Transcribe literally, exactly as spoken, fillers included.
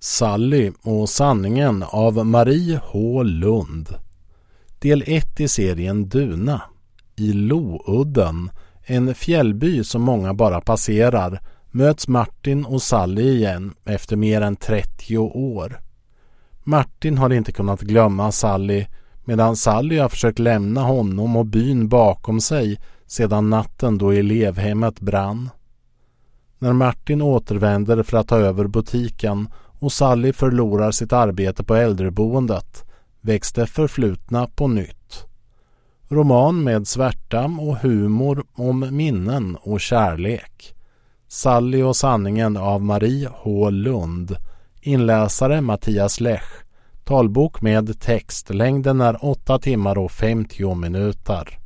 Sally och sanningen av Marie H. Lund. Del ett i serien Duna. I Loudden, en fjällby som många bara passerar, möts Martin och Sally igen efter mer än trettio år. Martin har inte kunnat glömma Sally, medan Sally har försökt lämna honom och byn bakom sig sedan natten då elevhemmet brann. När Martin återvänder för att ta över butiken och Sally förlorar sitt arbete på äldreboendet, väcks det förflutna på nytt. Roman med svärta och humor om minnen och kärlek. Sally och sanningen av Marie H. Lund. Inläsare Mattias Lech. Talbok med text. Längden är åtta timmar och femtio minuter.